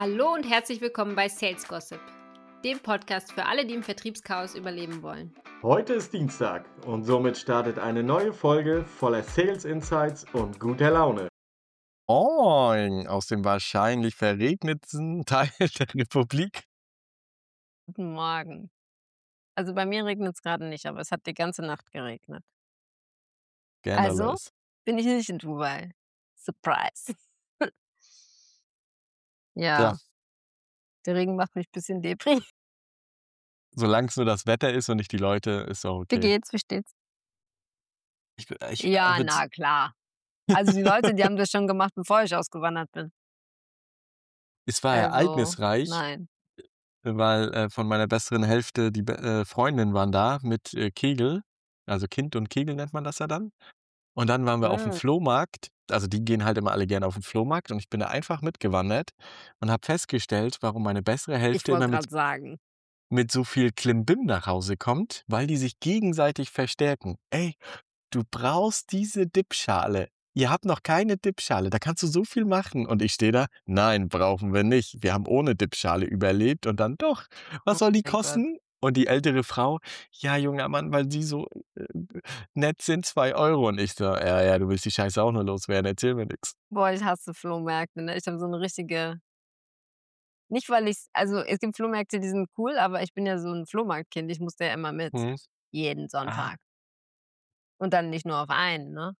Hallo und herzlich willkommen bei Sales Gossip, dem Podcast für alle, die im Vertriebschaos überleben wollen. Heute ist Dienstag und somit startet eine neue Folge voller Sales Insights und guter Laune. Moin aus dem wahrscheinlich verregneten Teil der Republik. Guten Morgen. Also bei mir regnet es gerade nicht, aber es hat die ganze Nacht geregnet. Also Scandalous. bin ich nicht in Dubai. Surprise. Tja, Ja, der Regen macht mich ein bisschen depri. solange es nur das Wetter ist und nicht die Leute, ist auch Wie okay. geht's? Wie steht's? Ich Ja, würd's na klar. Also die Leute, die haben das schon gemacht, bevor ich ausgewandert bin. Es war Also, ereignisreich, nein. weil, von meiner besseren Hälfte die Freundinnen waren da mit, Kegel. Also Kind und Kegel nennt man das ja dann. Und dann waren wir auf'm Mhm. Flohmarkt. Also, die gehen halt immer alle gerne auf 'n Flohmarkt und ich bin da einfach mitgewandert und habe festgestellt, warum meine bessere Ich Hälfte wollte immer gerade sagen. mit so viel Klimbim nach Hause kommt, weil die sich gegenseitig verstärken. Ey, du brauchst diese Dipschale. Ihr habt noch keine Dipschale, da kannst du so viel machen. Und ich stehe da, nein, brauchen wir nicht. Wir haben ohne Dipschale überlebt und dann doch. Oh Was soll die mein Gott. kosten? Und die ältere Frau, ja, junger Mann, weil sie so äh, nett sind, 2 Euro. Und ich so, ja, ja, du willst die Scheiße auch nur loswerden, erzähl mir nix. Boah, ich hasse Flohmärkte, ne? Ich habe so eine richtige, nicht weil ich's, also es gibt Flohmärkte, die sind cool, aber ich bin ja so ein Flohmarktkind. Ich musste ja immer mit. Mhm. Jeden Ah, Sonntag. Und dann nicht nur auf einen, ne?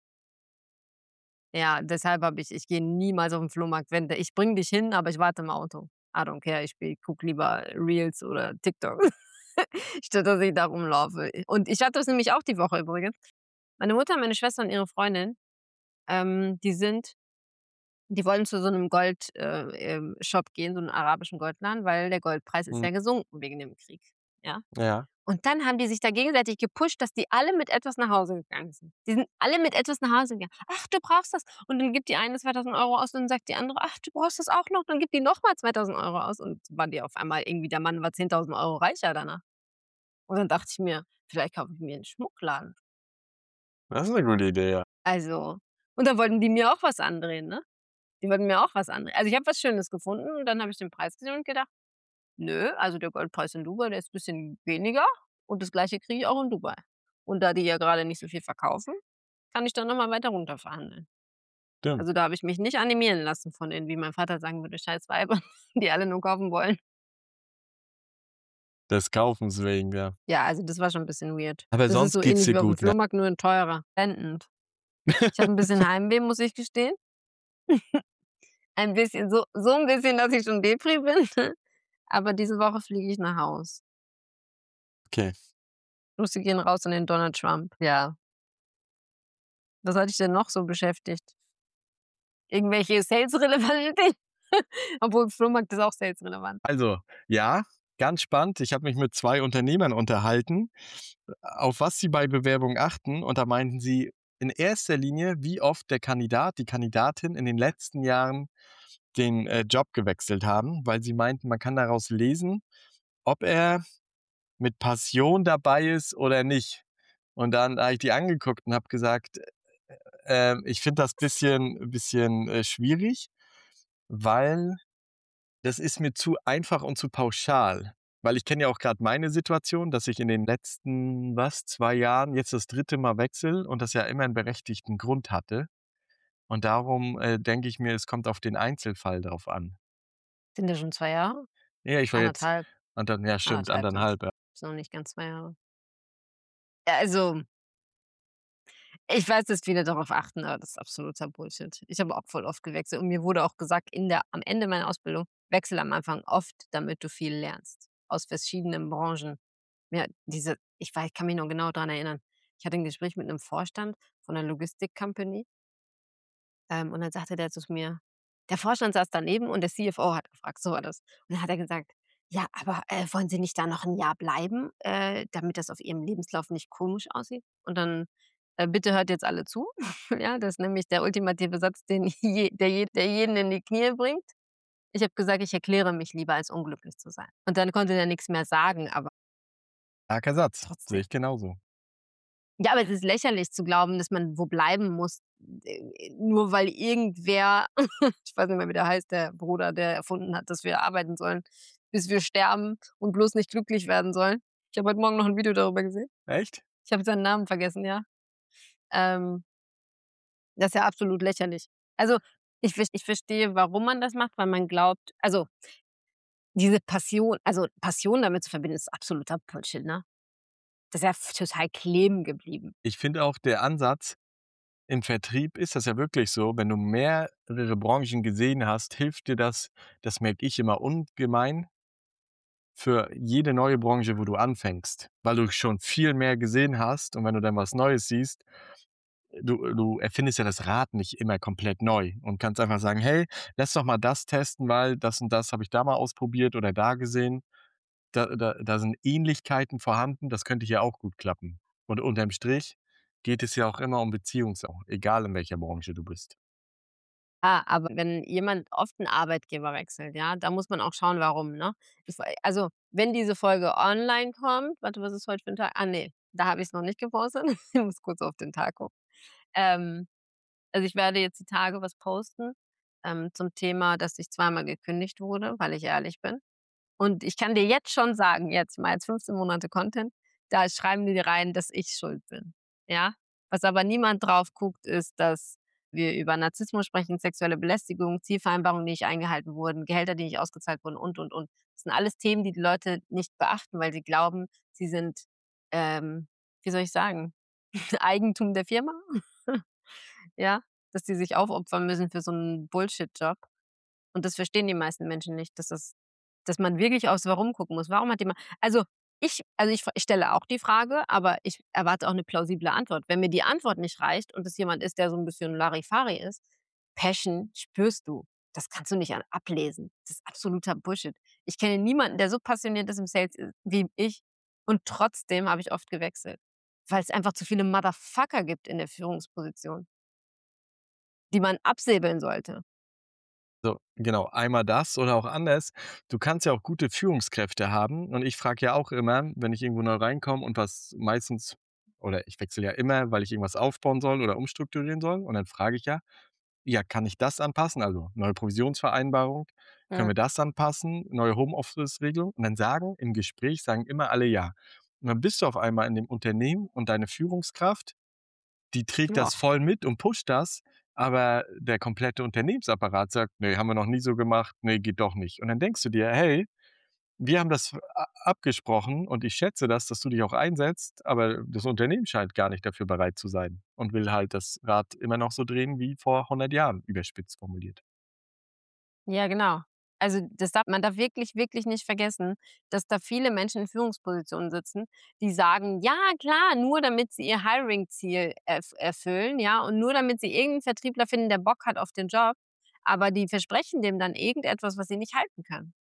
Ja, deshalb ich gehe niemals auf 'n Flohmarkt, wenn ich bringe dich hin, aber ich warte im Auto. I don't care, ich gucke lieber Reels oder TikTok, statt dass ich da rumlaufe. Und ich hatte das nämlich auch die Woche übrigens. Meine Mutter, meine Schwester und ihre Freundin, die wollen zu so 'nem Gold Shop gehen, so 'n arabischen Goldladen, weil der Goldpreis ist mhm, ja gesunken wegen dem Krieg, ja? ja. Und dann haben die sich da gegenseitig gepusht, dass die alle mit etwas nach Hause gegangen sind. Die sind alle mit etwas nach Hause gegangen. „Ach, du brauchst das.“ Und dann gibt die eine 2.000 € aus und dann sagt die andere: „Ach, du brauchst das auch noch.“ Dann gibt die noch mal 2.000 € aus und waren die auf einmal irgendwie, der Mann war 10.000 € reicher danach. Und dann dachte ich mir: „Vielleicht kaufe ich mir 'n Schmuckladen.“ Das ist 'ne gute Idee, ja. Also, und dann wollten die mir auch was andrehen, ne? Die wollten mir auch was andrehen. Also, ich habe was Schönes gefunden und dann habe ich den Preis gesehen und gedacht: „Nö, also der Goldpreis in Dubai, der ist bisschen weniger und das Gleiche kriege ich auch in Dubai.“ Und da die ja grade nicht so viel verkaufen, kann ich dann noch mal weiter runter verhandeln. Stimmt. Also, da habe ich mich nicht animieren lassen von den, wie mein Vater sagen würde, scheiß Weibern, die alle nur kaufen wollen. Des Kaufens wegen, ja. Ja, also das war schon 'n bisschen weird. Aber Das ist sonst so geht's ähnlich dir wie aufm gut, ne? Flohmarkt, nur in teurer. Blendend. Ich habe 'n bisschen Heimweh, muss ich gestehen. Ein bisschen, so 'n bisschen, dass ich schon Depri bin. Aber diese Woche fliege ich nach Haus. Okay. Grüße gehen raus an den Donald Trump. Ja. Was hat dich denn noch so beschäftigt? Irgendwelche salesrelevanten Dinge? Obwohl Flohmarkt ist auch salesrelevant. Also, ja, ganz spannend. Ich habe mich mit 2 Unternehmern unterhalten, auf was sie bei Bewerbungen achten. Und da meinten sie in erster Linie, wie oft der Kandidat, die Kandidatin in den letzten Jahren den, Job gewechselt haben, weil sie meinten, man kann daraus lesen, ob er mit Passion dabei ist oder nicht. Und dann habe ich die angeguckt und habe gesagt, ich finde das bisschen, schwierig, weil das ist mir zu einfach und zu pauschal. Weil ich kenne ja auch grad meine Situation, dass ich in den letzten, 2 Jahren jetzt das 3. Mal wechsle und das ja immer 'n berechtigten Grund hatte. Und darum, denke ich mir, es kommt auf den Einzelfall drauf an. Sind das schon 2 Jahre? Ja, ich war jetzt 1,5. ja stimmt, 1,5 sind's. 1,5, ja. Ist noch nicht ganz 2 Jahre. Ja, also, ich weiß, dass viele darauf achten, aber das ist absoluter Bullshit. Ich habe auch voll oft gewechselt und mir wurde auch gesagt, am Ende meiner Ausbildung: „Wechsle am Anfang oft, damit du viel lernst aus verschiedenen Branchen.“ Ja, ich kann mich noch genau dran erinnern. Ich hatte 'n Gespräch mit 'nem Vorstand von 'ner Logistik-Company, und dann sagte der zu mir, der Vorstand saß daneben und der CFO hat gefragt, so war das. Und dann hat er gesagt: „Ja, aber, wollen Sie nicht da noch 'n Jahr bleiben, damit das auf Ihrem Lebenslauf nicht komisch aussieht?“ Und dann, bitte hört jetzt alle zu. Ja, das ist nämlich der ultimative Satz, den der jeden in die Knie bringt. Ich habe gesagt: „Ich erkläre mich lieber, als unglücklich zu sein.“ Und dann konnte der nix mehr sagen, aber Starker Satz, sehe trotzdem. ich genauso. Ja, aber es ist lächerlich zu glauben, dass man wo bleiben muss, nur weil irgendwer, ich weiß nicht mehr, wie der heißt, der Bruder, der erfunden hat, dass wir arbeiten sollen, bis wir sterben und bloß nicht glücklich werden sollen. Ich habe heute Morgen noch ein Video darüber gesehen. Echt? Ich habe seinen Namen vergessen, ja. Ähm, Das ist ja absolut lächerlich. Also, ich verstehe, warum man das macht, weil man glaubt, also, diese Passion damit zu verbinden, ist absoluter Bullshit, ne? Das ist ja total kleben geblieben. Ich finde auch der Ansatz, im Vertrieb ist das ja wirklich so, wenn du mehrere Branchen gesehen hast, hilft dir das merke ich immer ungemein, für jede neue Branche, wo du anfängst, weil du schon viel mehr gesehen hast und wenn du dann was Neues siehst, du erfindest ja das Rad nicht immer komplett neu und kannst einfach sagen: „Hey, lass doch mal das testen, weil das und das habe ich da mal ausprobiert oder da gesehen. Da sind Ähnlichkeiten vorhanden, das könnte hier auch gut klappen.“ Und unterm Strich geht es ja auch immer um Beziehungsaufbau, egal in welcher Branche du bist. Aber wenn jemand oft 'n Arbeitgeber wechselt, ja, da muss man auch schauen, warum, ne? Also, wenn diese Folge online kommt, warte, was ist heute für 'n Tag? Ah, ne, da habe ich's noch nicht gepostet. Ich muss kurz auf den Tag gucken. Ähm, also, ich werde jetzt die Tage was posten, zum Thema, dass ich zweimal gekündigt wurde, weil ich ehrlich bin. Und ich kann dir jetzt schon sagen, jetzt mal als 15 Monate Content, da schreiben die rein, dass ich schuld bin, ja? Was aber niemand drauf guckt, ist, dass wir über Narzissmus sprechen, sexuelle Belästigung, Zielvereinbarungen, die nicht eingehalten wurden, Gehälter, die nicht ausgezahlt wurden und. Das sind alles Themen, die die Leute nicht beachten, weil sie glauben, sie sind, ähm, wie soll ich sagen, Eigentum der Firma, ja? Dass sie sich aufopfern müssen für so 'n Bullshit-Job. Und das verstehen die meisten Menschen nicht, dass man wirklich aufs Warum gucken muss. Warum hat jemand, ich stelle auch die Frage, aber ich erwarte auch 'ne plausible Antwort. Wenn mir die Antwort nicht reicht und es jemand ist, der so 'n bisschen Larifari ist, Passion spürst du. Das kannst du nicht ablesen. Das ist absoluter Bullshit. Ich kenne niemanden, der so passioniert ist im Sales, wie ich, und trotzdem habe ich oft gewechselt, weil's einfach zu viele Motherfucker gibt in der Führungsposition, die man absäbeln sollte. So, genau, einmal das oder auch anders. Du kannst ja auch gute Führungskräfte haben und ich frage ja auch immer, wenn ich irgendwo neu reinkomme und was meistens oder ich wechsle ja immer, weil ich irgendwas aufbauen soll oder umstrukturieren soll und dann frage ich ja: „Ja, kann ich das anpassen?“ Also, neue Provisionsvereinbarung, können Mhm. wir das anpassen? Neue Homeoffice-Regelung? Und dann sagen immer alle ja. Und dann bist du auf einmal in dem Unternehmen und deine Führungskraft, die trägt Ja. das voll mit und pusht das, aber der komplette Unternehmensapparat sagt: „Ne, haben wir noch nie so gemacht. Ne, geht doch nicht.“ Und dann denkst du dir: „Hey, wir haben das a abgesprochen und ich schätze das, dass du dich auch einsetzt, aber das Unternehmen scheint gar nicht dafür bereit zu sein und will halt das Rad immer noch so drehen wie vor 100 Jahren“, überspitzt formuliert. Ja, genau. Also, man darf wirklich, wirklich nicht vergessen, dass da viele Menschen in Führungspositionen sitzen, die sagen: „Ja, klar, nur damit sie ihr Hiring-Ziel erfüllen, ja, und nur damit sie irgend 'n Vertriebler finden, der Bock hat auf den Job.“ Aber die versprechen dem dann irgendetwas, was sie nicht halten können.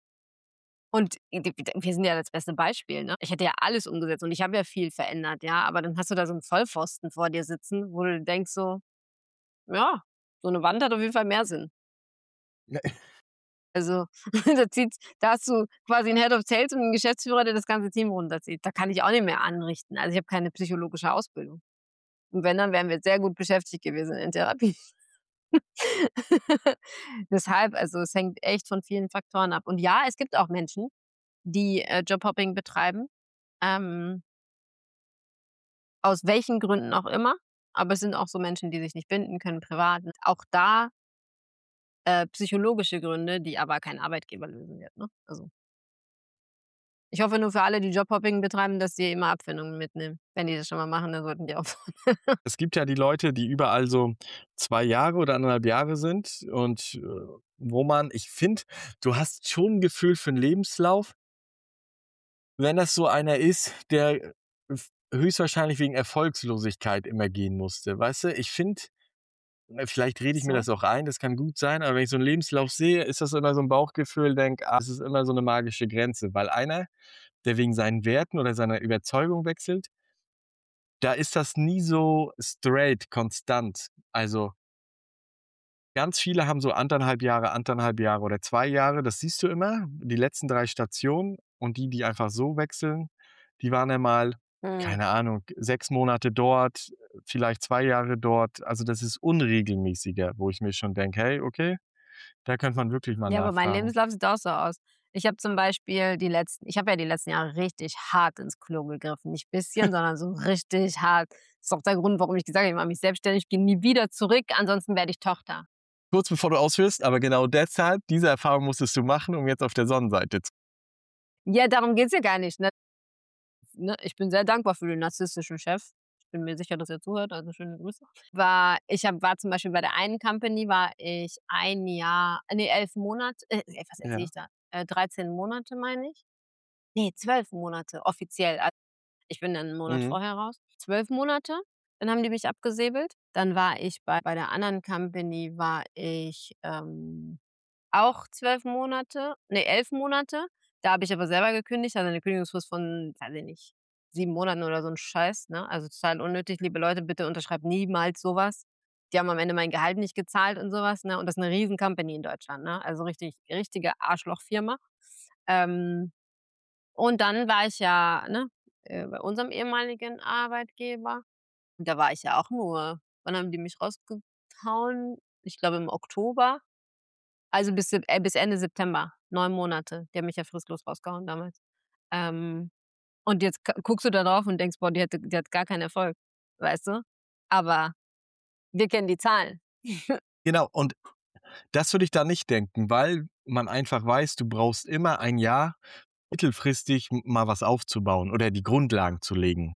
Und wir sind ja das beste Beispiel, ne? Ich hätte ja alles umgesetzt und ich habe ja viel verändert, ja, aber dann hast du da so 'n Vollpfosten vor dir sitzen, wo du denkst so: „Ja, so 'ne Wand hat auf jeden Fall mehr Sinn.“ Ja, Also, da hast du quasi 'n Head of Sales und 'n Geschäftsführer, der das ganze Team runterzieht. Da kann ich auch nicht mehr anrichten. Also, ich habe keine psychologische Ausbildung. Und wenn, dann wären wir sehr gut beschäftigt gewesen in Therapie. Deshalb, also, es hängt echt von vielen Faktoren ab. Und ja, es gibt auch Menschen, die, Jobhopping betreiben, ähm, aus welchen Gründen auch immer. Aber es sind auch so Menschen, die sich nicht binden können privat. Auch da, psychologische Gründe, die aber kein Arbeitgeber lösen wird, ne? Also, ich hoffe nur für alle, die Jobhopping betreiben, dass die immer Abfindungen mitnehmen. Wenn die das schon mal machen, dann sollten die aufhören. es gibt ja die Leute, die überall so 2 Jahre oder 1,5 Jahre sind und, wo man ich finde, du hast schon 'n Gefühl für 'n Lebenslauf, wenn das so einer ist, der höchstwahrscheinlich wegen Erfolgslosigkeit immer gehen musste. Weißt du, ich finde, vielleicht rede ich mir So? das auch ein, das kann gut sein, aber wenn ich so 'n Lebenslauf sehe, ist das immer so 'n Bauchgefühl, denke: „Ah, es ist immer so 'ne magische Grenze.“ Weil einer, der wegen seinen Werten oder seiner Überzeugung wechselt, da ist das nie so straight, konstant. Also, ganz viele haben so 1,5 Jahre oder 2 Jahre, das siehst du immer, die letzten 3 Stationen und die einfach so wechseln, die waren dann mal keine Ahnung, 6 Monate dort, vielleicht 2 Jahre dort. Also das ist unregelmäßiger, wo ich mir schon denke, hey, okay, da könnte man wirklich mal Ja, aber mein nachfragen. Lebenslauf sieht auch so aus. Ich habe zum Beispiel ich habe ja die letzten Jahre richtig hart ins Klo gegriffen. Nicht bisschen, sondern so richtig hart. Das ist auch der Grund, warum ich gesagt habe, ich mache mich selbstständig, gehe nie wieder zurück, ansonsten werde ich Tochter. Kurz bevor du ausführst, aber genau deshalb, diese Erfahrung musstest du machen, um jetzt auf der Sonnenseite zu. Ja, darum geht's ja gar nicht, ne? Ich bin sehr dankbar für den narzisstischen Chef. Ich bin mir sicher, dass er zuhört, also schöne Grüße. War zum Beispiel bei der einen Company war ich 1 Jahr 11 Monate was erzähle Ja. ich da? 13 Monate meine ich? Ne, 12 Monate offiziell. Ich bin dann 'n Monat Mhm. vorher raus. 12 Monate, dann haben die mich abgesäbelt. Dann war ich bei der anderen Company war ich, auch 12 Monate, ne, 11 Monate. Da habe ich aber selber gekündigt, hatte 'ne Kündigungsfrist von, weiß ich nicht, 7 Monaten oder so 'n Scheiß, ne? Also, total unnötig. Liebe Leute, bitte unterschreibt niemals so was. Die haben am Ende mein Gehalt nicht gezahlt und so was, ne? Und das ist 'ne riesen Company in Deutschland, ne? Also, richtige Arschlochfirma. Ähm, und dann war ich ja, ne, bei unserem ehemaligen Arbeitgeber. Und da war ich ja auch nur, wann haben die mich rausgehauen? Ich glaube im Oktober. Also bis Ende September, 9 Monate. Die haben mich ja fristlos rausgehauen damals. Ähm, und jetzt guckst du da drauf und denkst: „Boah, die hat gar keinen Erfolg“, weißt du? Aber wir kennen die Zahlen. Genau, und das würde ich da nicht denken, weil man einfach weiß, du brauchst immer ein Jahr mittelfristig mal was aufzubauen oder die Grundlagen zu legen.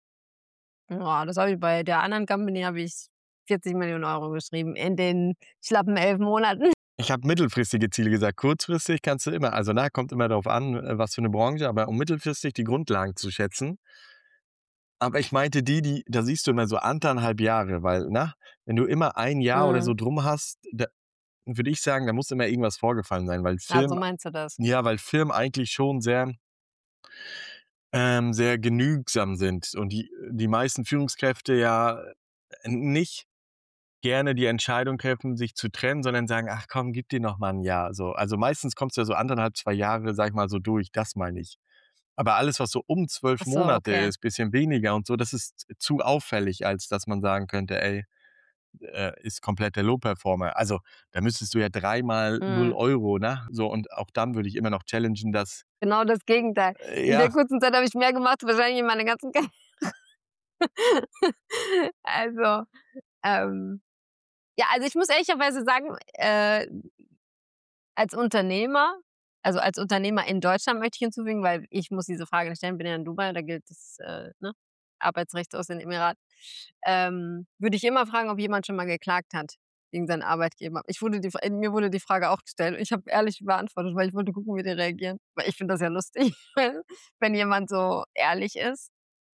Ja, das habe ich bei der anderen Company habe ich 40 Millionen € geschrieben in den schlappen 11 Monaten. Ich habe mittelfristige Ziele gesagt. Kurzfristig kannst du immer, also kommt immer darauf an, was für eine Branche, aber um mittelfristig die Grundlagen zu schätzen. Aber ich meinte da siehst du immer so 1,5 Jahre, weil, wenn du immer ein Jahr oder so Mhm. drum hast, da würde ich sagen, da muss immer irgendwas vorgefallen sein, weil Ah, so meinst du das? Firmen eigentlich schon sehr genügsam sind und die meisten Führungskräfte ja nicht gerne die Entscheidung treffen, sich zu trennen, sondern sagen: „Ach komm, gib dir noch mal 1 Jahr“, so. Also, meistens kommt's ja so 1,5, 2 Jahre, sage ich mal, so durch, das meine ich. Aber alles, was so um 12 Ach so, Monate okay. ist, bisschen weniger und so, das ist zu auffällig, als dass man sagen könnte: „Ey, ist komplett der Low-Performer.“ Also, da müsstest du ja dreimal 0 Mhm. Euro, ne? So, und auch dann würde ich immer noch challengen, dass Genau das Gegenteil. In der ja, kurzen Zeit habe ich mehr gemacht, wahrscheinlich in meiner ganzen Also, ähm, ja, also ich muss ehrlicherweise sagen, als Unternehmer als Unternehmer in Deutschland möchte ich hinzufügen, weil ich muss diese Frage nicht stellen, bin ja in Dubai, da gilt das, ne, Arbeitsrecht aus den Emiraten. Würde ich immer fragen, ob jemand schon mal geklagt hat gegen seinen Arbeitgeber. Mir wurde die Frage auch gestellt und ich habe ehrlich beantwortet, weil ich wollte gucken, wie die reagieren. Weil ich finde das ja lustig, wenn jemand so ehrlich ist.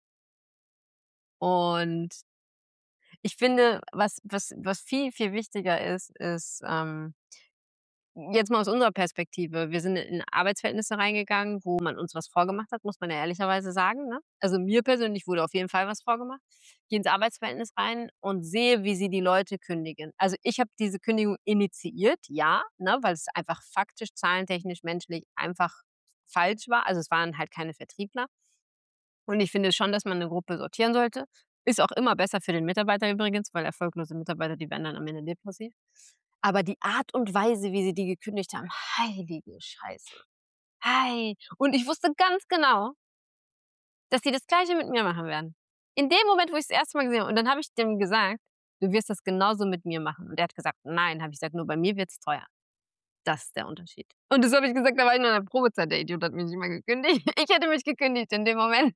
Und ich finde, was viel, viel wichtiger ist, jetzt mal aus unserer Perspektive. Wir sind in Arbeitsverhältnisse reingegangen, wo man uns was vorgemacht hat, muss man ja ehrlicherweise sagen, ne? Also, mir persönlich wurde auf jeden Fall was vorgemacht. Gehe ins Arbeitsverhältnis rein und sehe, wie sie die Leute kündigen. Also, ich habe diese Kündigung initiiert, ja, ne, weil es einfach faktisch, zahlentechnisch, menschlich einfach falsch war. Also, es waren halt keine Vertriebler. Und ich finde schon, dass man 'ne Gruppe sortieren sollte. Ist auch immer besser für den Mitarbeiter übrigens, weil erfolglose Mitarbeiter, die werden dann am Ende depressiv. Aber die Art und Weise, wie sie die gekündigt haben, heilige Scheiße. Und ich wusste ganz genau, dass sie das Gleiche mit mir machen werden. In dem Moment, wo ich's das erste Mal gesehen habe und dann habe ich dem gesagt: „Du wirst das genauso mit mir machen.“ Und der hat gesagt: „Nein.“ Habe ich gesagt: „Nur bei mir wird's teuer.“ Das ist der Unterschied. Und das habe ich gesagt, da war ich noch in der Probezeit. Der Idiot hat mich nicht mal gekündigt. Ich hätte mich gekündigt in dem Moment.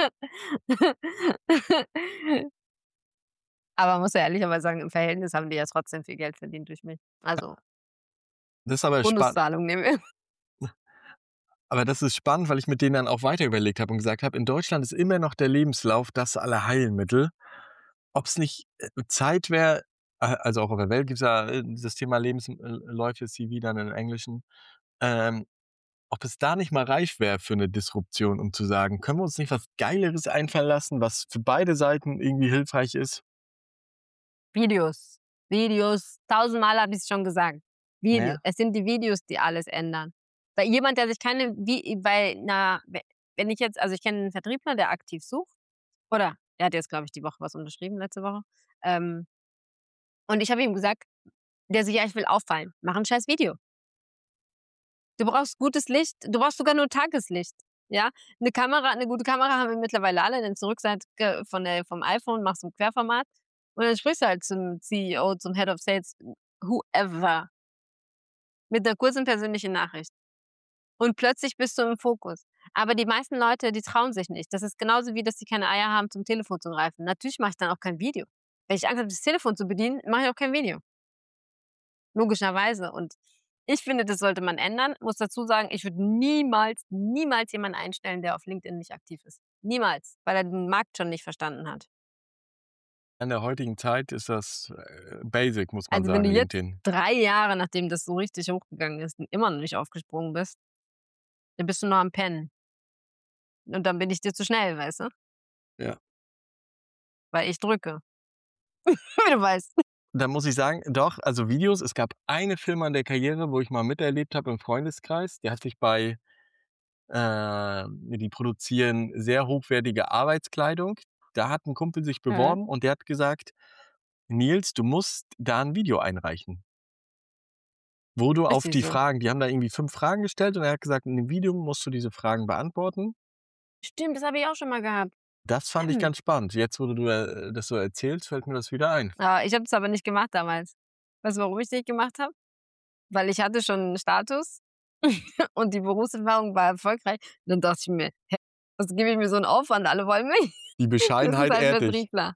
Aber man muss ja ehrlicherweise sagen, im Verhältnis haben die ja trotzdem viel Geld verdient durch mich. Also, das ist aber spannend. Bonuszahlung nehmen wir. Aber das ist spannend, weil ich mit denen dann auch weiter überlegt habe und gesagt habe, in Deutschland ist immer noch der Lebenslauf das Allerheilmittel. Ob's nicht, Zeit wäre, also auch auf der Welt gibt's ja, das Thema Lebensläufe, CV dann im Englischen, ähm, ob es da nicht mal reif wäre für 'ne Disruption, um zu sagen: „Können wir uns nicht was Geileres einfallen lassen, was für beide Seiten irgendwie hilfreich ist?“ Videos. Videos. Tausendmal habe ich's schon gesagt. Video. Ja? Es sind die Videos, die alles ändern. Weil jemand, der sich keine wie bei 'ner we wenn ich jetzt also, ich kenne 'n Vertriebler, der aktiv sucht Oder er hat jetzt, glaube ich, die Woche was unterschrieben, letzte Woche. Ähm, und ich habe ihm gesagt, der so: „Ja, ich will auffallen. Mach 'n scheiß Video. Du brauchst gutes Licht. Du brauchst sogar nur Tageslicht, ja? 'Ne gute Kamera haben wir mittlerweile alle. Nimmst die Rückseite vom iPhone, machst im Querformat und dann sprichst du halt zum CEO, zum Head of Sales, whoever, mit 'ner kurzen persönlichen Nachricht. Und plötzlich bist du im Fokus. Aber die meisten Leute, die trauen sich nicht. Das ist genauso wie, dass sie keine Eier haben, zum Telefon zu greifen. Natürlich mache ich dann auch kein Video. Wenn ich Angst habe, das Telefon zu bedienen, mache ich auch kein Video. Logischerweise. Und ich finde, das sollte man ändern. Muss dazu sagen, ich würde niemals, niemals jemanden einstellen, der auf LinkedIn nicht aktiv ist. Niemals, weil er den Markt schon nicht verstanden hat. In der heutigen Zeit ist das basic, muss man Also wenn sagen, du jetzt LinkedIn. 3 Jahre, nachdem das so richtig hochgegangen ist, immer noch nicht aufgesprungen bist, dann bist du noch am Pennen. Und dann bin ich dir zu schnell, weißt du? Ja. Weil ich drücke. Wie du weißt. Da muss ich sagen, doch, also Videos, es gab eine Firma in der Karriere, wo ich mal miterlebt habe im Freundeskreis, die hat sich die produzieren sehr hochwertige Arbeitskleidung. Da hat ein Kumpel sich Mhm. beworben und der hat gesagt: „Nils, du musst da ein Video einreichen, wo du auf Richtig die so. Fragen“, die haben da irgendwie 5 Fragen gestellt und er hat gesagt: „In dem Video musst du diese Fragen beantworten.“ Stimmt, das habe ich auch schon mal gehabt. Das fand ich Stimmt. ganz spannend. Jetzt, wo du das so erzählst, fällt mir das wieder ein. Ich habe es aber nicht gemacht damals. Weißt du, warum ich nicht gemacht habe? Weil ich hatte schon 'n Status und die Berufserfahrung war erfolgreich. Und dann dachte ich mir: „Hä, was gebe ich mir so 'n Aufwand? Alle wollen mich.“ Die Das ist Bescheidenheit halt ehrt dich. Vertriebler.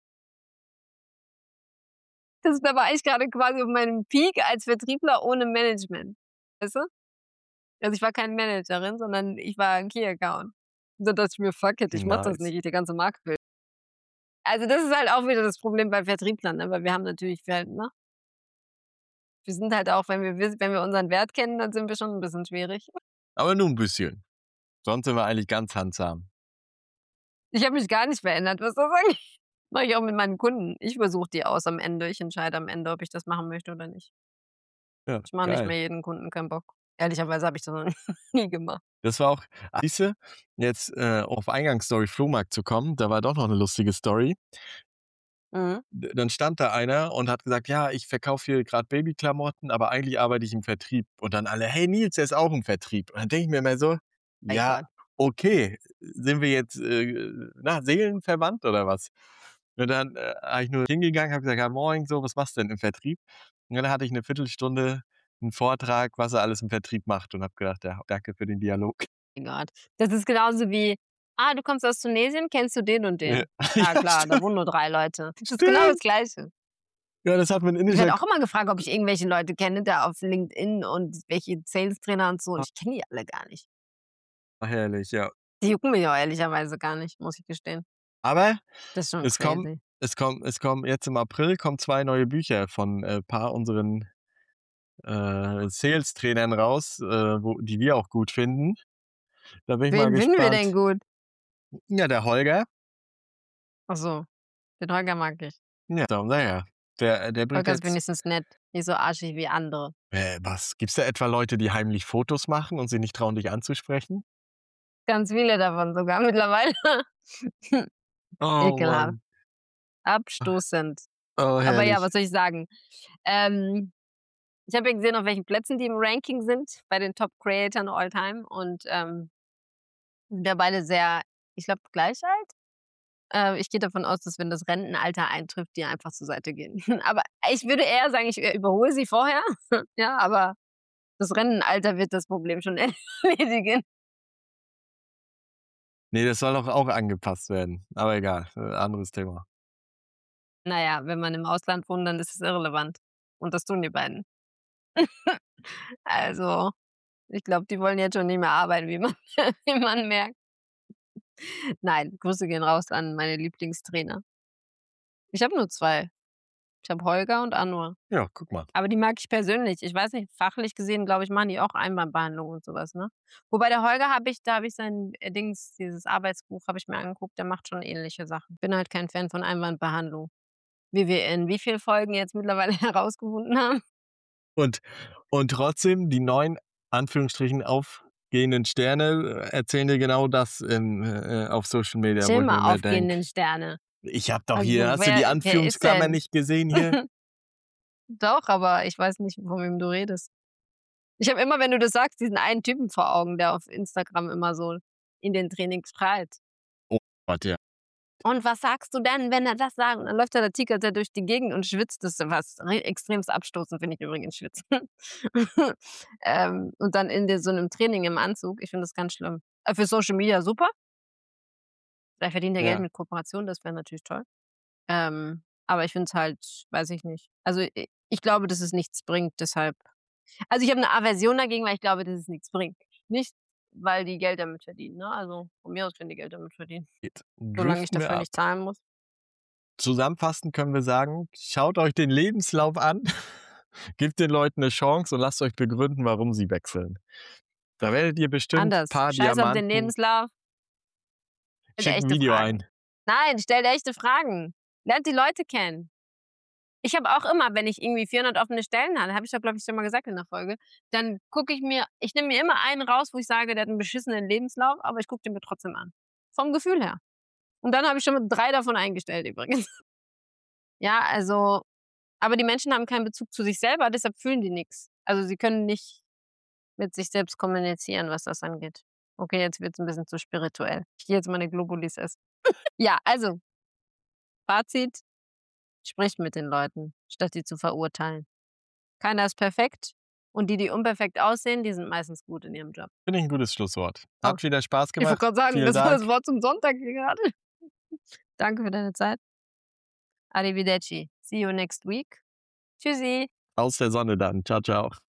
Da war ich grade quasi auf meinem Peak als Vertriebler ohne Management. Weißt du? Also, ich war keine Managerin, sondern ich war 'n Key Account. Und da dachte ich mir: „Fuck it, ich mache das Nice. nicht, der ganze Markt will.“ Also, das ist halt auch wieder das Problem bei Vertrieblern, ne? Weil wir haben natürlich ne? Wir sind halt auch, wenn wir unseren Wert kennen, dann sind wir schon 'n bisschen schwierig. Aber nur 'n bisschen. Sonst sind wir eigentlich ganz handsam. Ich habe mich gar nicht verändert, was soll ich? Mache ich auch mit meinen Kunden. Ich versuche die aus am Ende. Ich entscheide am Ende, ob ich das machen möchte oder nicht. Ja, Ich mache nicht geil. mehr jeden Kunden, keinen Bock. Ehrlicherweise habe ich das noch nie gemacht. Das war auch siehste, jetzt, auf Eingangsstory Flohmarkt zu kommen, da war doch noch 'ne lustige Story. Mhm. Dann stand da einer und hat gesagt: „Ja, ich verkaufe hier grad Babyklamotten, aber eigentlich arbeite ich im Vertrieb.“ Und dann alle: „Hey Nils, der ist auch im Vertrieb.“ Und dann denke ich mir immer so: Mein „Ja, Gott. okay, sind wir jetzt, seelenverwandt oder was?“ Und dann, habe ich nur hingegangen, habe gesagt: „Ja, moin, so, was machst du denn im Vertrieb?“ Und dann hatte ich 'ne Viertelstunde 'n Vortrag, was er alles im Vertrieb macht und habe gedacht: „Ja, danke für den Dialog.“ Mein Gott. Das ist genauso wie: „Ah, du kommst aus Tunesien, kennst du den und Ja, den?“ „Ja ja, klar, da wohnen nur 3 Leute.“ Das ist genau das stimmt. Gleiche. Ja, das hat mein Ich indischer werde auch immer gefragt, ob ich irgendwelche Leute kenne, da auf LinkedIn und welche Sales-Trainer und so. Und ich kenne die alle gar nicht. herrlich, ja. Die jucken mich auch ehrlicherweise gar nicht, muss ich gestehen. Aber Das ist schon es kommen crazy. es kommen jetzt im April kommen 2 neue Bücher von, paar unseren, Sales-Trainern raus, die wir auch gut finden. Da bin ich mal Wen finden wir denn gespannt. gut? Ja, der Holger, Ach so, den Holger mag ich. ja, darum sage ja. Der bringt Holger ist jetzt wenigstens nett, nicht so arschig wie andere. was? Gibt's da etwa Leute, die heimlich Fotos machen und sich nicht trauen, dich anzusprechen? Ganz viele davon sogar mittlerweile. Oh Ekelhaft, Mann. abstoßend. Oh, Aber ja, herrlich. was soll ich sagen? Ähm, Ich habe ja gesehen, auf welchen Plätzen die im Ranking sind bei den Top Creatoren all time und, sind ja beide sehr, ich glaube, gleich alt. Ich gehe davon aus, dass, wenn das Rentenalter eintrifft, die einfach zur Seite gehen. Aber ich würde eher sagen, ich überhole sie vorher. Ja, aber das Rentenalter wird das Problem schon erledigen. Ne, das soll doch auch angepasst werden. Aber egal, anderes Thema. Na ja, wenn man im Ausland wohnt, dann ist es irrelevant. Und das tun die beiden. Also, ich glaube, die wollen jetzt schon nicht mehr arbeiten, wie man wie man merkt. Nein, Grüße gehen raus an meine Lieblingstrainer. Ich habe nur 2. Ich habe Holger und Anwar. Ja, guck mal. Aber die mag ich persönlich. Ich weiß nicht, fachlich gesehen, glaube ich, machen die auch Einwandbehandlung und sowas, ne? Wobei der Holger da habe ich sein, Dings, dieses Arbeitsbuch habe ich mir angeguckt, der macht schon ähnliche Sachen. Bin halt kein Fan von Einwandbehandlung. Wie wir in wie viel Folgen jetzt mittlerweile herausgefunden haben. Und und trotzdem die neuen Anführungsstrichen gehenden Sterne erzählen dir genau das auf Social Media, wo Chill ich mir mal, immer denke, aufgehenden Sterne. ich habe doch Also, hier, hast du die wer ist Anführungsklammer denn? nicht gesehen hier? Doch, aber ich weiß nicht, von wem du redest. Ich habe immer, wenn du das sagst, diesen einen Typen vor Augen, der auf Instagram immer so in den Trainings schreit. Oh Gott, ja. Und was sagst du denn, wenn er das sagt? Und dann läuft der tigert der durch die Gegend und schwitzt. Das ist was extremst abstoßend, finde ich übrigens, schwitzen. Und dann in so einem Training im Anzug. Ich finde das ganz schlimm. Für Social Media super. Da verdient er Geld Ja. mit Kooperation, das wäre natürlich toll. Aber ich finde es halt, weiß ich nicht. Also ich glaube, dass es nichts bringt, deshalb. Also ich habe eine Aversion dagegen, weil ich glaube, dass es nichts bringt. Nicht, weil die Geld damit verdienen. Ne? Also von mir aus können die Geld damit verdienen. Geht. Solange ich Driften wir dafür ab. nicht zahlen muss. Zusammenfassend können wir sagen, schaut euch den Lebenslauf an, gebt den Leuten eine Chance und lasst euch begründen, warum sie wechseln. Da werdet ihr bestimmt ein Anders. paar Scheiß auf den Diamanten. Lebenslauf. Schickt ein echte Video Fragen. ein. Nein, stell dir echte Fragen. Lernt die Leute kennen. Ich habe auch immer, wenn ich irgendwie 400 offene Stellen habe, habe ich doch, glaube ich, schon mal gesagt in der Folge, dann ich nehme mir immer einen raus, wo ich sage, der hat einen beschissenen Lebenslauf, aber ich gucke den mir trotzdem an. Vom Gefühl her. Und dann habe ich schon mit 3 davon eingestellt übrigens. Ja, also, aber die Menschen haben keinen Bezug zu sich selber, deshalb fühlen die nichts. Also sie können nicht mit sich selbst kommunizieren, was das angeht. Okay, jetzt wird es ein bisschen zu spirituell. Ich gehe jetzt meine Globulis essen. Ja, also, Fazit, spricht mit den Leuten, statt sie zu verurteilen. Keiner ist perfekt und die unperfekt aussehen, die sind meistens gut in ihrem Job. Finde ich ein gutes Schlusswort. Hat wieder Spaß Ich wollte gemacht. gerade sagen, Vielen das war Dank. das Wort zum Sonntag hier gerade. Danke für deine Zeit. Arrivederci. See you next week. Tschüssi. Aus der Sonne dann. Ciao, ciao.